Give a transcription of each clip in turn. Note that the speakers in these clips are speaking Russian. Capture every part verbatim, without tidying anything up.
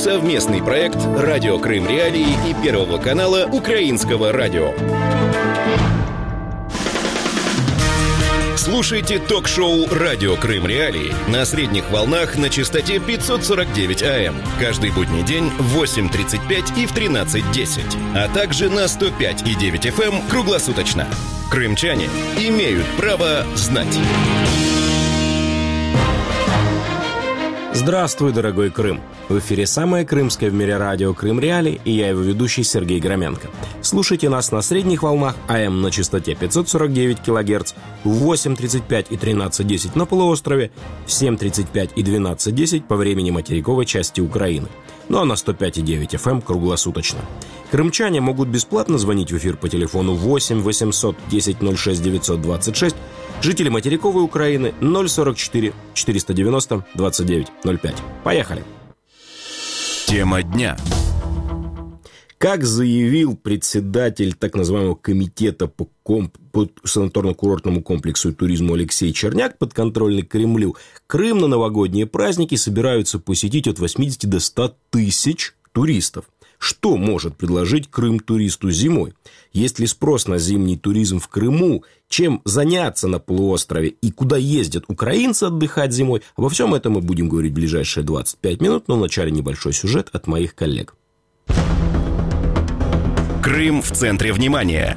Совместный проект «Радио Крым Реалии» и Первого канала Украинского радио. Слушайте ток-шоу «Радио Крым Реалии» на средних волнах на частоте пятьсот сорок девять АМ каждый будний день в восемь тридцать пять и в тринадцать десять, а также на сто пять и девять эф эм круглосуточно. Крымчане имеют право знать. Здравствуй, дорогой Крым! В эфире самое крымское в мире радио Крым Реалии, и я его ведущий Сергей Громенко. Слушайте нас на средних волнах АМ на частоте пятьсот сорок девять килогерц, в восемь тридцать пять и тринадцать десять на полуострове, в семь тридцать пять и двенадцать десять по времени материковой части Украины. Ну а на сто пять и девять эф эм круглосуточно. Крымчане могут бесплатно звонить в эфир по телефону восемь восемьсот десять ноль шесть девятьсот двадцать шесть, жители материковой Украины ноль сорок четыре четыреста девяносто двадцать девять ноль пять. Поехали! Тема дня. Как заявил председатель так называемого комитета по, комп... по санаторно-курортному комплексу и туризму Алексей Черняк, подконтрольный Кремлю, Крым на новогодние праздники собираются посетить от восьмидесяти до ста тысяч туристов. Что может предложить Крым туристу зимой? Есть ли спрос на зимний туризм в Крыму? Чем заняться на полуострове? И куда ездят украинцы отдыхать зимой? Обо всем этом мы будем говорить в ближайшие двадцать пять минут, но вначале небольшой сюжет от моих коллег. Крым в центре внимания.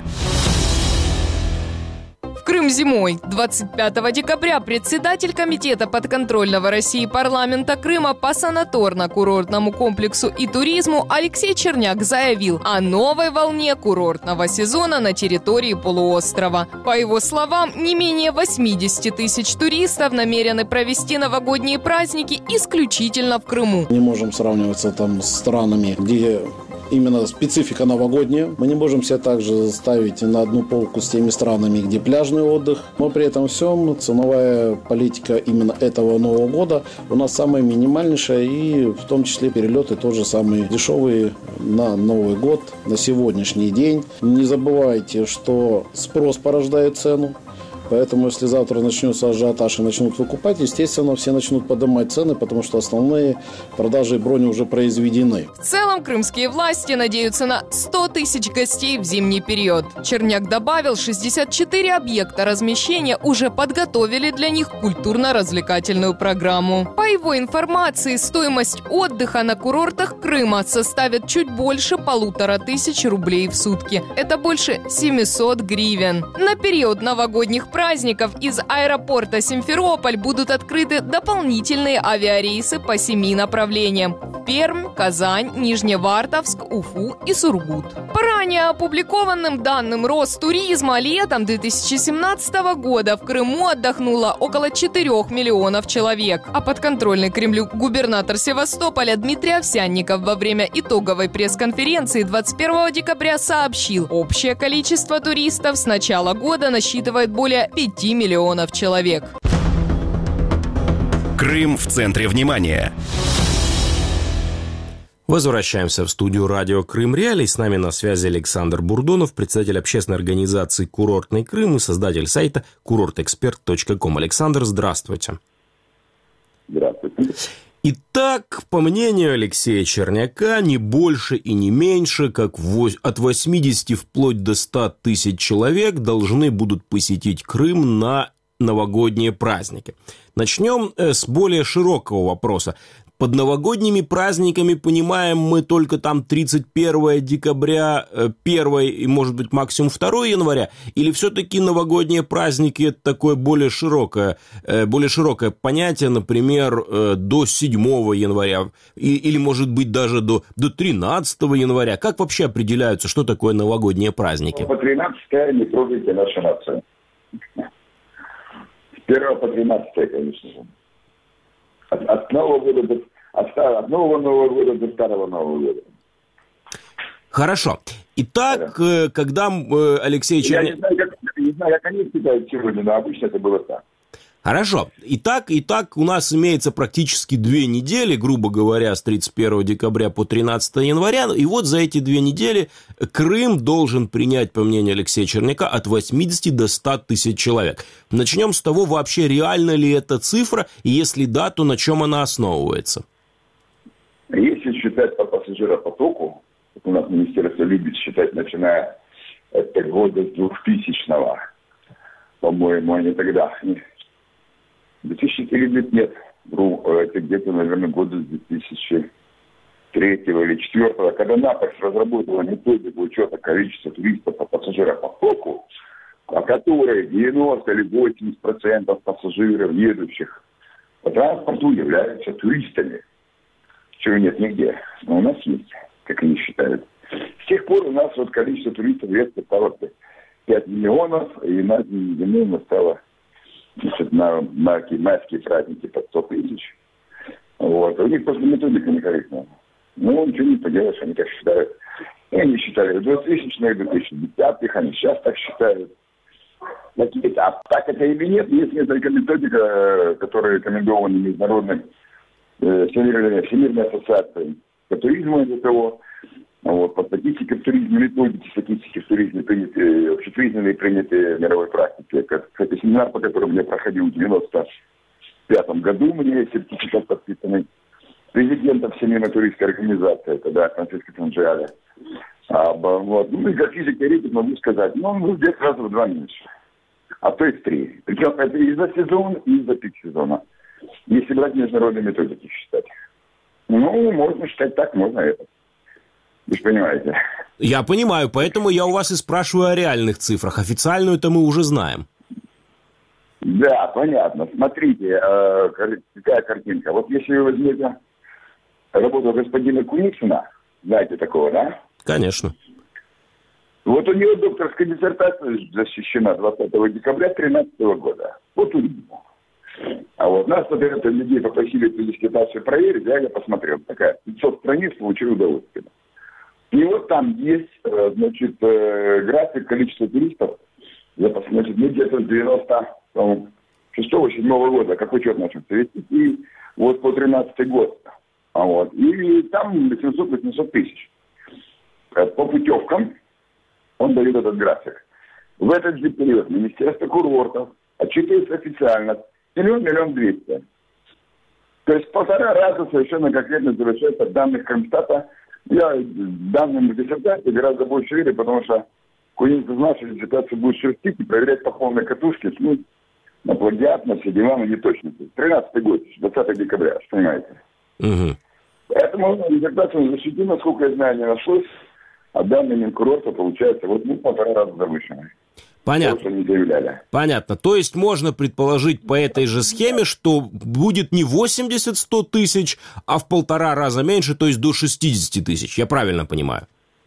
Крым зимой. двадцать пятого декабря председатель комитета подконтрольного России парламента Крыма по санаторно-курортному комплексу и туризму Алексей Черняк заявил о новой волне курортного сезона на территории полуострова. По его словам, не менее восьмидесяти тысяч туристов намерены провести новогодние праздники исключительно в Крыму. Не можем сравниваться там с странами, где именно специфика новогодняя. Мы не можем себя также ставить на одну полку с теми странами, где пляжный отдых. Но при этом всем ценовая политика именно этого Нового года у нас самая минимальнейшая. И в том числе перелеты тоже самые дешевые на Новый год, на сегодняшний день. Не забывайте, что спрос порождает цену. Поэтому, если завтра начнется ажиотаж и начнут выкупать, естественно, все начнут поднимать цены, потому что основные продажи и брони уже произведены. В целом, крымские власти надеются на сто тысяч гостей в зимний период. Черняк добавил, шестьдесят четыре объекта размещения уже подготовили для них культурно-развлекательную программу. По его информации, стоимость отдыха на курортах Крыма составит чуть больше полутора тысяч рублей в сутки. Это больше семисот гривен. На период новогодних праздников из аэропорта Симферополь будут открыты дополнительные авиарейсы по семи направлениям: Пермь, Казань, Нижневартовск, Уфу и Сургут. По ранее опубликованным данным Ростуризма, летом две тысячи семнадцатого года в Крыму отдохнуло около четырёх миллионов человек. А подконтрольный Кремлю губернатор Севастополя Дмитрий Овсянников во время итоговой пресс-конференции двадцать первого декабря сообщил, общее количество туристов с начала года насчитывает более пяти миллионов человек. Крым в центре внимания. Возвращаемся в студию радио Крым Реалии. С нами на связи Александр Бурдонов, председатель общественной организации «Курортный Крым» и создатель сайта курорт эксперт точка ком. Александр, здравствуйте. Здравствуйте. Итак, по мнению Алексея Черняка, не больше и не меньше, как от восьмидесяти вплоть до ста тысяч человек должны будут посетить Крым на новогодние праздники. Начнем с более широкого вопроса. Под новогодними праздниками понимаем мы только там тридцать первого декабря, первого и, может быть, максимум второго января? Или все-таки новогодние праздники – это такое более широкое, более широкое понятие, например, до седьмого января? Или, может быть, даже до, до тринадцатого января? Как вообще определяются, что такое новогодние праздники? По тринадцатое не трогайте нашу нацию. С первого по тринадцатое, конечно же. От, от Нового года до от, старого, от нового Нового года до старого Нового года. Хорошо. Итак, да. Когда Алексей Черняк... Я не знаю, как, не знаю, как они считают сегодня, но обычно это было так. Хорошо. Итак, итак, у нас имеется практически две недели, грубо говоря, с тридцать первого декабря по тринадцатого января. И вот за эти две недели Крым должен принять, по мнению Алексея Черняка, от восьмидесяти до ста тысяч человек. Начнем с того, вообще реальна ли эта цифра, и если да, то на чем она основывается? Если считать пассажиропотоку, у нас министерство любит считать, начиная от года двухтысячного, по-моему, они тогда, две тысячи четыре лет нет, это где-то, наверное, года две тысячи третьего или четвертого, когда НАПЭКС разработала методику учета количества туристов по пассажиропотоку, о которой девяносто или восемьдесят процентов пассажиров, едущих по транспорту, являются туристами. Чего нет нигде, но у нас есть, как они считают. С тех пор у нас вот количество туристов резко стало пять миллионов, и на зиму у нас стало, значит, на майские, майские праздники под сто тысяч. Вот. У них просто методика некорректная. Ну, ничего не поделаешь, они так считают. И они считали в двухтысячных, в двухтысячных, они сейчас так считают. Какие-то. А так это или нет, есть несколько методика, которые рекомендованы международным э, Всемирной, Всемирной ассоциацией по туризму из-за того. Вот, по статистике в туризме, методики статистики в туризме приняты, общепризнанные приняты в мировой практике. Кстати, семинар, по которому я проходил в девяносто пятом году, у меня есть сертификат подписанный президентом Всемирной туристской организации, тогда Франциско Танджиаре. А, вот. Ну, и как физик-теоретик могу сказать, ну, ну, здесь раза в два меньше. А то и в три. Причем это и за сезон, и за пик сезона. Если брать международные методики считать. Ну, можно считать так, можно это. Вы же понимаете. Я понимаю, поэтому я у вас и спрашиваю о реальных цифрах. Официальную-то мы уже знаем. Да, понятно. Смотрите, э, какая картинка. Вот если вы возьмете работу господина Куницына, знаете такого, да? Конечно. Вот у него докторская диссертация защищена двадцатого декабря две тысячи тринадцатого года. Вот у него. А вот нас вот это людей попросили эту диссертацию проверить, я ее посмотрел. Такая пятьсот страниц, получил удовольствие. И вот там есть, значит, график количества туристов, значит, ну, где-то с девяносто шестого седьмого года, как учет начался вести, и вот по тринадцатый год. А вот. И там семьсот-восемьсот тысяч. По путевкам он дает этот график. В этот же период Министерство курортов отчитывается официально миллион, миллион двести. То есть полтора раза совершенно конкретно завершается данных Кронштадта. Я данным диссертации гораздо больше верю, потому что Куницын знал, что диссертацию будет шерстить и проверять по полной катушке, ну, на плагиат, на все дела, на неточности. тринадцатый год, двадцатого декабря, понимаете. Угу. Поэтому диссертацию защитил, насколько я знаю, не нашлось, а данные Минкурорта получается вот ну, полтора раза завышенные. Понятно. То, что не заявляли. Понятно. То есть можно предположить по этой же схеме, что будет не восемьдесят-сто тысяч, а в полтора раза меньше, то есть до шестьдесят тысяч. Я правильно понимаю?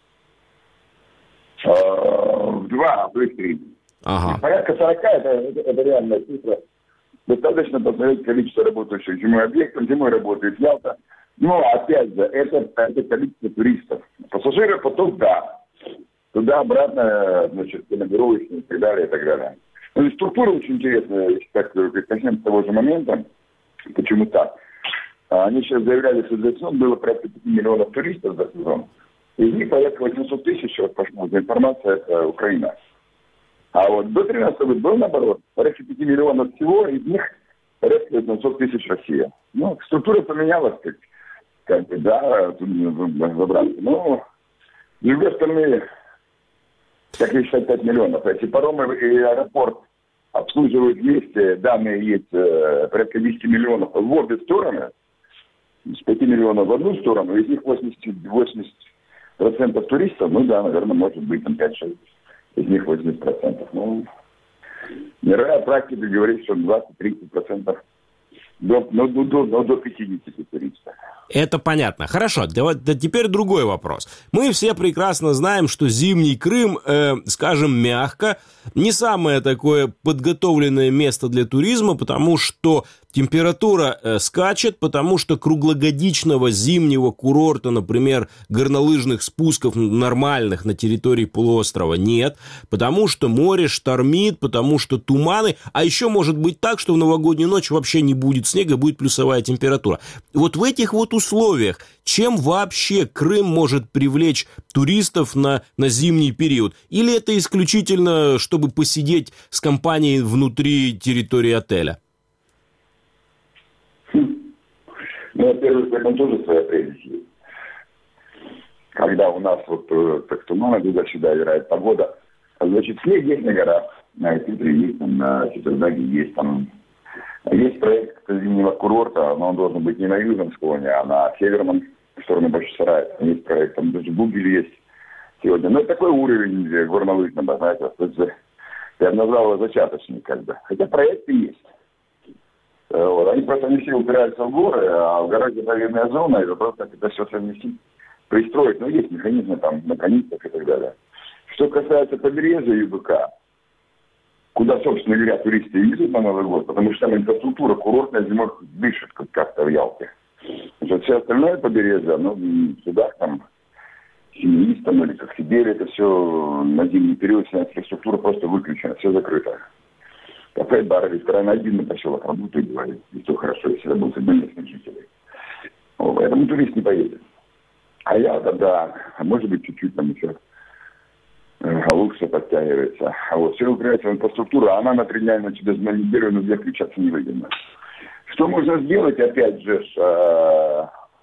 А, в два, а то и в три. Ага. Порядка сорока, это, это, это реальная цифра. Достаточно посмотреть количество работающих зимой объектов. Зимой работает Ялта. Но, опять же, это, это количество туристов. Пассажиры потом, да. Туда-обратно, значит, командировочные и так далее, и так далее. Ну, и структура очень интересная, если так коснемся того же момента. Почему так? Они сейчас заявляли, что за сезон было порядка пяти миллионов туристов за сезон. Из них порядка восемьсот тысяч, вот пошла информация, это Украина. А вот до тринадцатого года было наоборот, порядка пяти миллионов всего, из них порядка восемьсот тысяч Россия. Ну, структура поменялась, как, как бы, да, тут забраться. Но, с другой стороны, как шестьдесят пять миллионов. Эти паромы и аэропорт обслуживают вместе, данные есть э, порядка десять миллионов в обе стороны, с пяти миллионов в одну сторону, из них восемьдесят процентов туристов, ну да, наверное, может быть там пять-шесть, из них восемьдесят процентов. Ну, мировая практика говорит, что двадцать-тридцать процентов до, ну, до, до, до пятидесяти туристов. Это понятно. Хорошо, да, да теперь другой вопрос. Мы все прекрасно знаем, что зимний Крым, э, скажем мягко, не самое такое подготовленное место для туризма, потому что температура э, скачет, потому что круглогодичного зимнего курорта, например, горнолыжных спусков нормальных на территории полуострова нет, потому что море штормит, потому что туманы, а еще может быть так, что в новогоднюю ночь вообще не будет снега, будет плюсовая температура. Вот в этих вот условиях, чем вообще Крым может привлечь туристов на, на зимний период? Или это исключительно, чтобы посидеть с компанией внутри территории отеля? Ну, во-первых, в этом тоже своя прелесть есть. когда у нас вот так туманы туда-сюда играет погода, значит, снег есть на горах, на Кипре есть, там, на Четвердаге есть, там, есть проект зимнего курорта, но он должен быть не на южном склоне, а на северном, в сторону Бахчисарая. Есть проект, там даже Бугель есть сегодня. Но это такой уровень горнолыжного, знаете, я бы назвал его зачаточный, как бы. Хотя проекты есть. Вот. Они просто не все упираются в горы, а в горах заповедная зона, и вопрос, как это все совместить, пристроить. Но есть механизмы там на каникулах и так далее. Что касается побережья ЮБК, куда, собственно говоря, туристы ездят на Новый год, потому что там инфраструктура курортная зимой дышит как-то в Ялте. Значит, все остальное побережье, оно в судах там, семеистам или как Сибири, это все на зимний период, вся инфраструктура просто выключена, все закрыто. Кафе, бары, рестораны, один на поселок работают, говорит, и все хорошо, если работают местных жителей. Вот, поэтому турист не поедет. А я тогда, а может быть, чуть-чуть там еще лучше подтягивается. А вот все упирается в инфраструктуру, а она на три дня, на тебя на неделю, но где включаться не выгодно. Что можно сделать, опять же, э,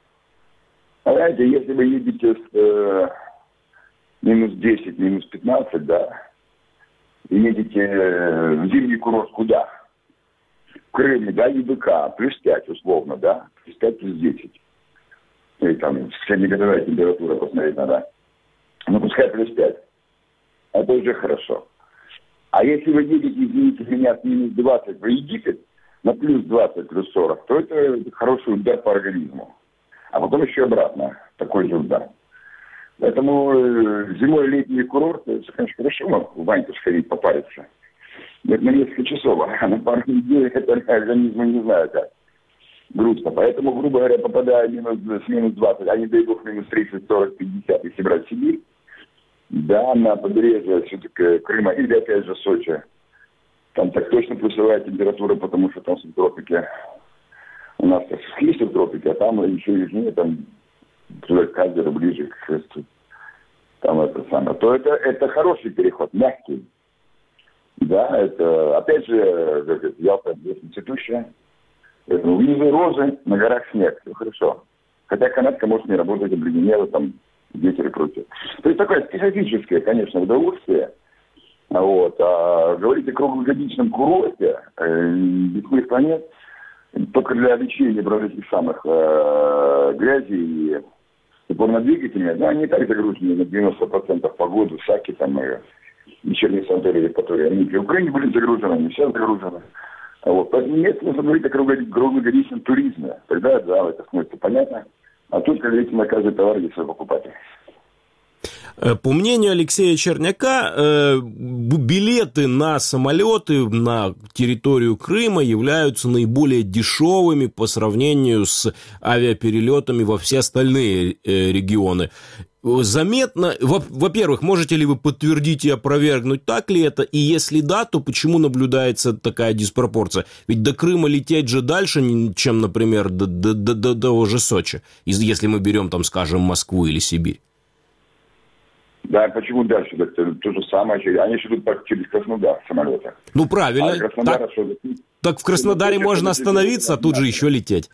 знаете, если вы едете с э, минус десять, минус пятнадцать, да, и едете в зимний курорт куда? В Крыме, да, ЮБК, плюс пять условно, да, плюс пять, плюс десять. И там среднегодовая температура посмотреть надо. Ну, пускай плюс пять. Это уже хорошо. А если вы едете, извините меня, с минус двадцать в Египет, на плюс двадцать, плюс сорок, то это хороший удар по организму. А потом еще обратно такой же удар. Поэтому э, зимой летний курорт, это, конечно, хорошо, но в баньку сходить, попариться. Это на несколько часов, а на пару недель это организм не знаю как. Грустно. Поэтому, грубо говоря, попадая минус, с минус двадцать, а не дай бог минус тридцать, сорок, пятьдесят, если брать Сибирь, да, на побережье все-таки Крыма или опять же Сочи, там так точно плюсовая температура, потому что там субтропики, у нас есть субтропики, а там еще южнее, там туда к Азеру ближе к шесту, там это самое, то это, это хороший переход, мягкий. Да, это, опять же, как это, Ялта здесь цветущая. Внизу розы, на горах снег, все хорошо. Хотя канатка может не работать, обледенела, там ветер и прочее. То есть такое специфическое, конечно, удовольствие. Вот. А говорить о круглогодичном курорте, э, без планет, только для лечения вроде этих самых э, грязи и, и порнодвигателями, да, они так загружены на девяносто процентов по году, Саки там и вечерние санатории, которые они в Украине были загружены, не все загружены. Вот. Поэтому нет смысла говорить о круглогодичном туризме. Тогда, да, это становится понятно. А тут, как говорится, на каждый товар есть свой покупатель. По мнению Алексея Черняка, билеты на самолеты на территорию Крыма являются наиболее дешевыми по сравнению с авиаперелетами во все остальные регионы. Заметно, во-первых, можете ли вы подтвердить и опровергнуть, так ли это, и если да, то почему наблюдается такая диспропорция? Ведь до Крыма лететь же дальше, чем, например, до, до, до, до того же Сочи, если мы берем, там, скажем, Москву или Сибирь. Да, почему дальше? Это то же самое. Они еще идут через Краснодар самолеты. Ну, правильно. А Краснодар, так, что... так в Краснодаре можно остановиться, а тут же еще лететь.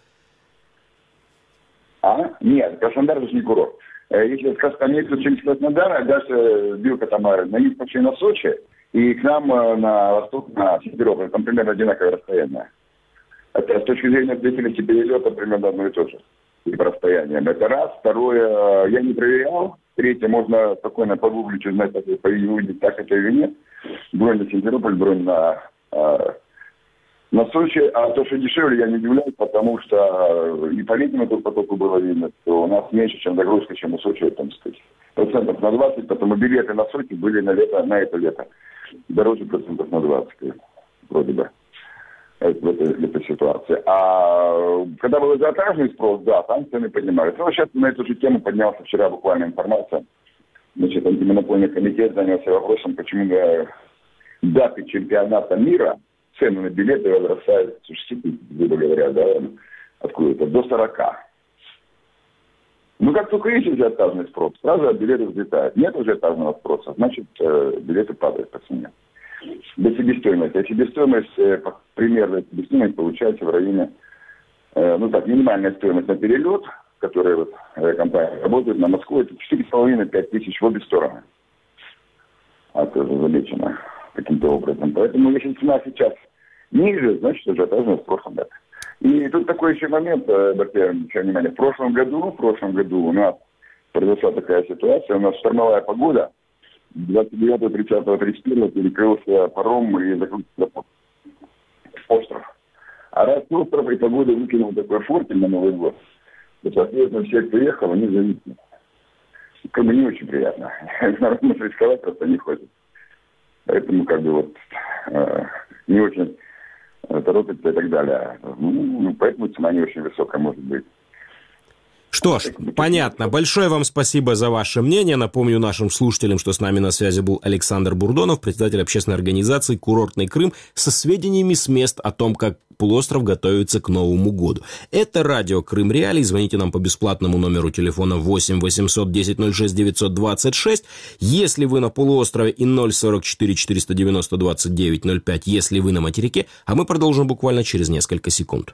А? Нет, Краснодар же не курорт. Если остановиться через Краснодар, а дальше Билка там на юг почти на Сочи, и к нам на восток, на Симферополь, там примерно одинаковое расстояние. Это с точки зрения длительности перелета примерно одно и то же. И по расстояниям. Это раз. Второе, я не проверял. Третье, можно спокойно погуглить, узнать, как это выйдет, так это или нет. Бронь на Симферополь, бронь на, э, на Сочи. А то, что дешевле, я не удивляюсь, потому что и по летнему потоку было видно, что у нас меньше, чем загрузка, чем у Сочи, там, сказать, процентов на двадцать, потому билеты на Сочи были на лето, на это лето дороже процентов на двадцать, вроде бы. Это, в этой, в этой ситуации. А когда был ажиотажный спрос, да, там цены поднимались. Ну, сейчас на эту же тему поднялся вчера буквально информация. Значит, антимонопольный комитет занялся вопросом, почему на даты чемпионата мира цены на билеты возрастают с шестидесяти, грубо говоря, да, откуда-то, до сорока. Ну, как только есть ажиотажный спрос, сразу билеты взлетают. Нет ажиотажного спроса, значит, билеты падают по цене. До себестоимости. А себестоимость, примерно себестоимость получается в районе, ну так, минимальная стоимость на перелет, которые вот, авиакомпании работают на Москву, это четыре с половиной - пять тысяч в обе стороны. А это уже замечено каким-то образом. Поэтому если цена сейчас ниже, значит, ажиотажность в прошлом году. И тут такой еще момент, обратите внимание, в прошлом году, в прошлом году у нас произошла такая ситуация, у нас штормовая погода, двадцать девятого, тридцатого, тридцать первого перекрылся паром и закрылся остров. А раз остров и погода выкинул такой фортель на Новый год, то, соответственно, все, кто ехал, они зависли. Как бы не очень приятно. Народ может рисковать, просто не хочет. Поэтому как бы вот э, не очень э, торопится и так далее. Ну, поэтому цена не очень высокая может быть. Что ж, понятно. Большое вам спасибо за ваше мнение. Напомню нашим слушателям, что с нами на связи был Александр Бурдонов, председатель общественной организации «Курортный Крым», со сведениями с мест о том, как полуостров готовится к Новому году. Это радио «Крым Реалии». Звоните нам по бесплатному номеру телефона восемь восемьсот десять ноль шесть девятьсот двадцать шесть. Если вы на полуострове, и ноль сорок четыре четыреста девяносто двадцать девять ноль пять, если вы на материке. А мы продолжим буквально через несколько секунд.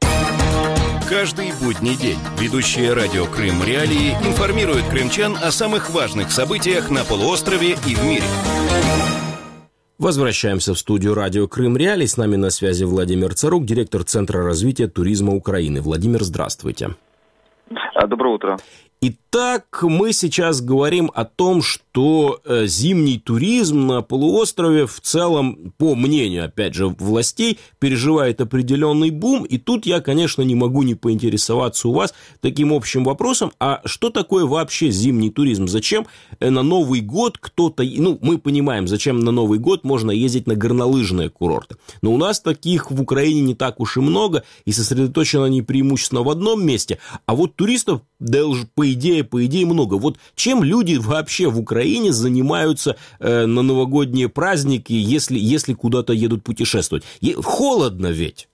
Каждый будний день ведущие радио «Крым Реалии» информируют крымчан о самых важных событиях на полуострове и в мире. Возвращаемся в студию радио «Крым Реалии». С нами на связи Владимир Царук, директор Центра развития туризма Украины. Владимир, здравствуйте. Доброе утро. Итак, мы сейчас говорим о том, что э, зимний туризм на полуострове в целом, по мнению, опять же, властей, переживает определенный бум. И тут я, конечно, не могу не поинтересоваться у вас таким общим вопросом, а что такое вообще зимний туризм? Зачем на Новый год кто-то... Ну, мы понимаем, зачем на Новый год можно ездить на горнолыжные курорты. Но у нас таких в Украине не так уж и много, и сосредоточены они преимущественно в одном месте. А вот туристов, даже по идее, по идее много. Вот чем люди вообще в Украине занимаются э, на новогодние праздники, если, если куда-то едут путешествовать? Е- холодно ведь.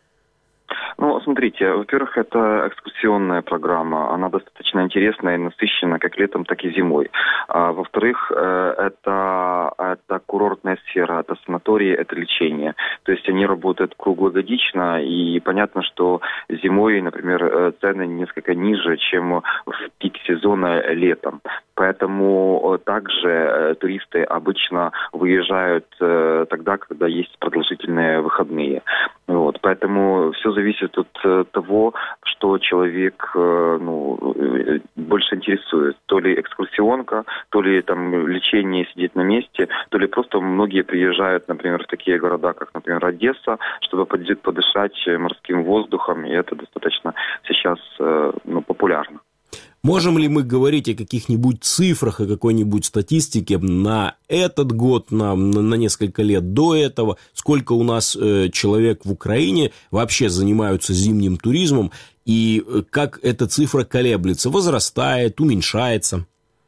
Ну, смотрите, во-первых, это экскурсионная программа, она достаточно интересная и насыщенная как летом, так и зимой. А, во-вторых, это, это курортная сфера, это санатории, это лечение. То есть они работают круглогодично, и понятно, что зимой, например, цены несколько ниже, чем в пик сезона летом. Поэтому также туристы обычно выезжают тогда, когда есть продолжительные выходные. Вот. Поэтому все зависит от того, что человек ну, больше интересует. То ли экскурсионка, то ли там лечение, сидеть на месте, то ли просто многие приезжают, например, в такие города, как, например, Одесса, чтобы подышать морским воздухом, и это достаточно сейчас ну, популярно. Можем ли мы говорить о каких-нибудь цифрах, о какой-нибудь статистике на этот год, на, на несколько лет до этого? Сколько у нас э, человек в Украине вообще занимаются зимним туризмом? И как эта цифра колеблется? Возрастает, уменьшается?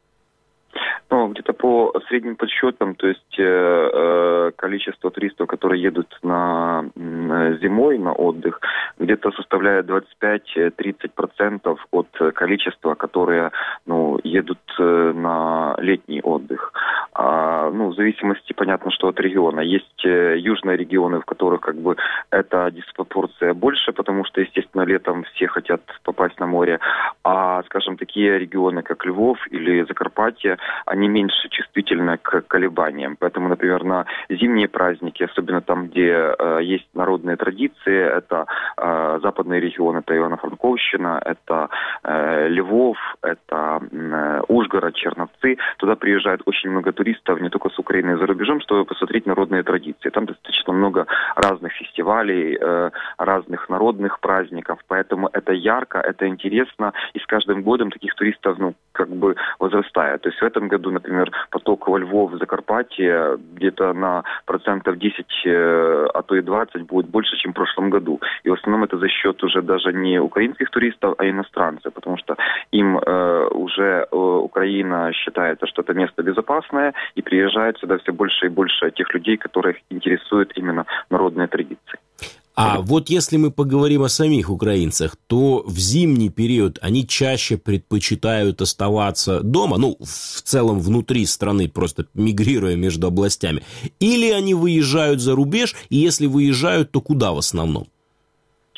Ну, где-то по средним подсчетам, то есть э, количество туристов, которые едут на э, зимой на отдых, где-то составляет двадцать пять - тридцать процентов от количества, которые ну, едут э, на летний отдых. А, ну, в зависимости, понятно, что от региона. Есть э, южные регионы, в которых как бы эта диспропорция больше, потому что, естественно, летом все хотят попасть на море. А, скажем, такие регионы, как Львов или Закарпатье, они меньше чувствительны к колебаниям. Поэтому, например, на зимние праздники, особенно там, где э, есть народные традиции, это э, западный регион, это Ивано-Франковщина, это э, Львов, это э, Ужгород, Черновцы. Туда приезжает очень много туристов, не только с Украины, и за рубежом, чтобы посмотреть народные традиции. Там достаточно много разных фестивалей, э, разных народных праздников, поэтому это ярко, это интересно, и с каждым годом таких туристов, ну, как бы возрастает. То есть в этом году, например, поток во Львов, в Закарпатье где-то на процентов десять, а то и двадцать будет больше, чем в прошлом году. И в основном это за счет уже даже не украинских туристов, а иностранцев, потому что им э, уже э, Украина считается, что это место безопасное, и приезжает сюда все больше и больше тех людей, которых интересуют именно народные традиции. А вот если мы поговорим о самих украинцах, то в зимний период они чаще предпочитают оставаться дома, ну, в целом внутри страны, просто мигрируя между областями, или они выезжают за рубеж, и если выезжают, то куда в основном? Если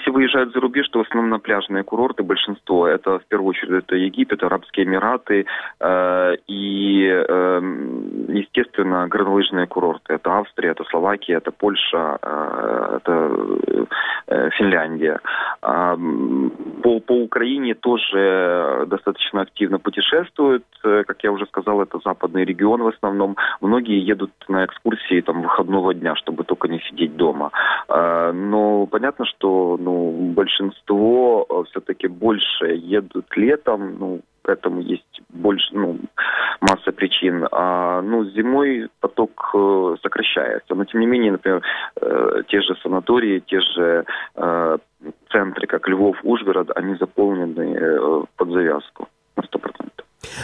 если выезжают за рубеж, то в основном на пляжные курорты большинство. Это в первую очередь это Египет, Арабские Эмираты э, и, э, естественно, горнолыжные курорты. Это Австрия, это Словакия, это Польша, э, это э, Финляндия. Э, по, по Украине тоже достаточно активно путешествуют. Как я уже сказал, это западный регион в основном. Многие едут на экскурсии там, выходного дня, чтобы только не сидеть дома. Э, но понятно, что ну, большинство все-таки больше едут летом, ну, к этому есть больше, ну, масса причин. А, ну, зимой поток э, сокращается. Но, тем не менее, например, э, те же санатории, те же э, центры, как Львов, Ужгород, они заполнены э, под завязку на сто процентов.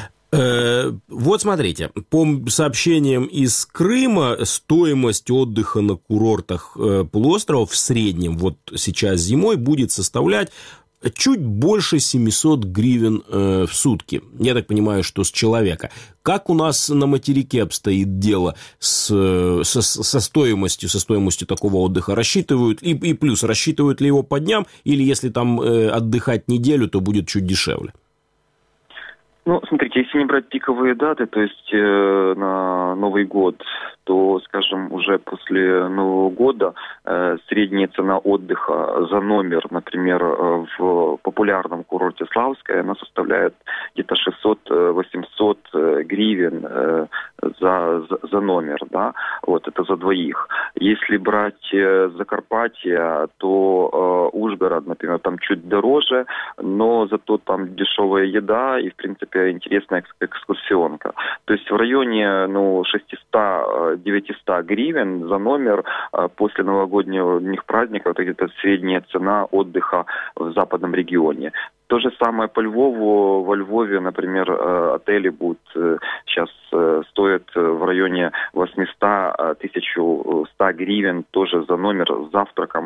Вот смотрите, по сообщениям из Крыма, стоимость отдыха на курортах полуострова в среднем вот сейчас зимой будет составлять чуть больше семьсот гривен в сутки. Я так понимаю, что с человека. Как у нас на материке обстоит дело с, со, со стоимостью, со стоимостью такого отдыха? Рассчитывают, и, и плюс, рассчитывают ли его по дням, или если там отдыхать неделю, то будет чуть дешевле? Ну, смотрите, если не брать пиковые даты, то есть э, на Новый год, то, скажем, уже после Нового года э, средняя цена отдыха за номер, например, э, в популярном курорте Славское, она составляет где-то шестьсот-восемьсот гривен э, за, за, за номер, да, вот это за двоих. Если брать э, Закарпатье, то э, Ужгород, например, там чуть дороже, но зато там дешевая еда и, в принципе, интересная экскурсионка. То есть в районе ну, шестьсот-девятьсот гривен за номер после новогодних праздников, это где-то средняя цена отдыха в западном регионе. То же самое по Львову. Во Львове, например, отели будут сейчас стоят в районе восемьсот-тысяча сто гривен тоже за номер с завтраком.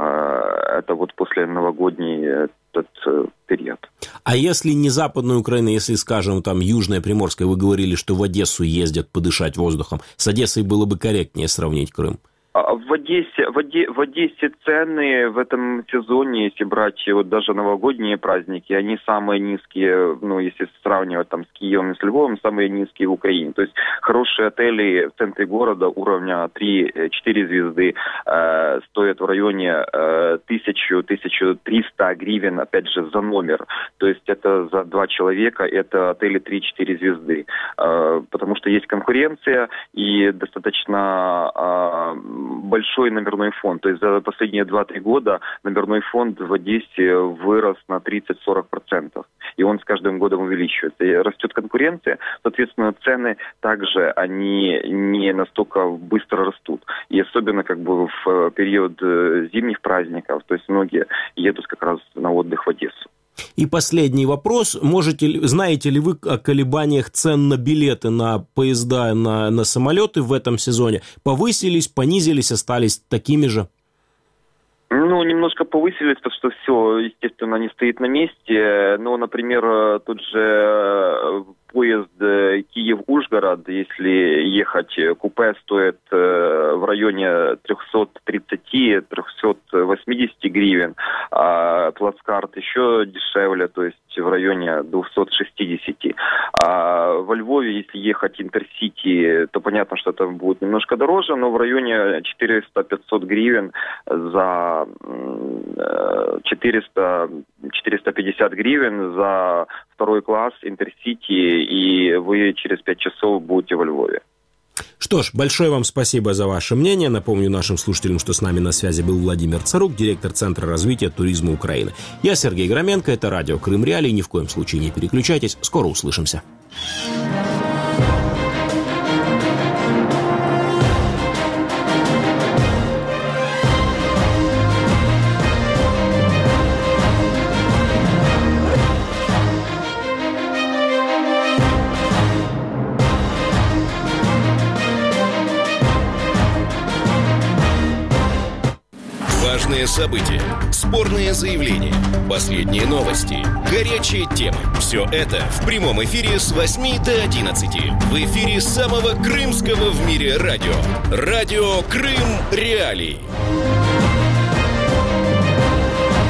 Это вот после новогодней этот период. А если не Западная Украина, если, скажем, там Южная Приморская, вы говорили, что в Одессу ездят подышать воздухом, с Одессой было бы корректнее сравнить Крым? В Одессе, в, Оде, в Одессе цены в этом сезоне, если брать вот даже новогодние праздники, они самые низкие, ну, если сравнивать там с Киевом и с Львовом, самые низкие в Украине. То есть хорошие отели в центре города уровня три-четыре звезды э, стоят в районе э, тысяча-тысяча триста гривен, опять же, за номер. То есть это за два человека, это отели три-четыре звезды. Э, потому что есть конкуренция и достаточно... Э, большой номерной фонд. То есть за последние два-три года номерной фонд в Одессе вырос на тридцать-сорок процентов. И он с каждым годом увеличивается. И растет конкуренция, соответственно, цены также, они не настолько быстро растут. И особенно как бы в период зимних праздников, то есть многие едут как раз на отдых в Одессу. И последний вопрос. Можете, знаете ли вы о колебаниях цен на билеты на поезда, на, на самолеты в этом сезоне? Повысились, понизились, остались такими же? Ну, немножко повысились, потому что все, естественно, не стоит на месте. Но, например, тот же поезд Киев-Ужгород, если ехать, купе стоит в районе триста тридцать - триста восемьдесят гривен, а плацкарт еще дешевле, то есть в районе двести шестьдесят. А во Львове, если ехать Интерсити, то понятно, что это будет немножко дороже, но в районе четыреста-пятьсот гривен за четыреста - четыреста пятьдесят гривен за второй класс Интерсити, и вы через пять часов будете во Львове. Что ж, большое вам спасибо за ваше мнение. Напомню нашим слушателям, что с нами на связи был Владимир Царук, директор Центра развития туризма Украины. Я Сергей Громенко, это радио Крым Реалии. Ни в коем случае не переключайтесь. Скоро услышимся. Важные события, спорные заявления, последние новости, горячие темы. Все это в прямом эфире с восьми до одиннадцати. В эфире самого крымского в мире радио. Радио Крым Реалии.